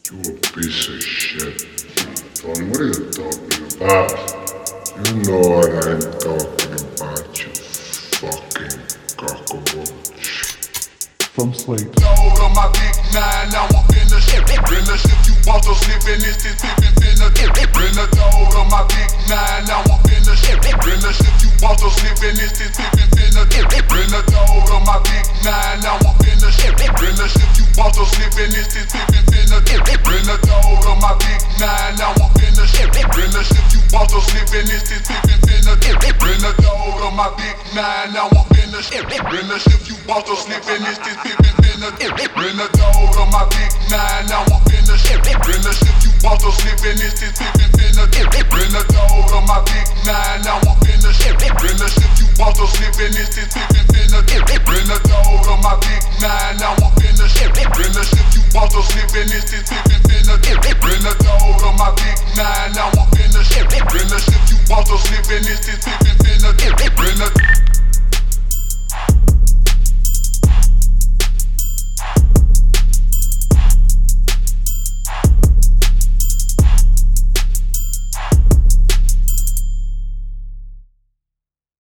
You a piece of shit. Tom, what are you talking about? You know what I'm talking about, you fucking cockroach. From Slate. Load on my big nine, now I'm finna ship. Finna ship, you also slipping, it's this pippin' finna dip. Finna load on my big nine, now I'm finna ship. Finna ship, you also slipping, it's this pippin' finna dip. Finna load on my big nine, now I'm finna ship. Finna ship, you also slipping, it's this pippin' finna dip. Finna load on my big nine, now I'm finna ship. Finna ship, you also slipping, it's this pippin' finna dip. Finna load on my big nine, now I'm finna ship. Finna ship, you also slipping, it's this pippin' finna dip. Finna load on my big nine, now I'm finna ship. Finna ship, you also slipping, it's this pippin' finna dip. Finna load on my big nine, now I'm finna ship. Finna ship, you also slipping, it's this pippin' finna dip. Finna load on my big nine, now I'm finna ship. Finna ship, you also slipping, it's this pippin' finna dip. Finna load on my big nine, now I'm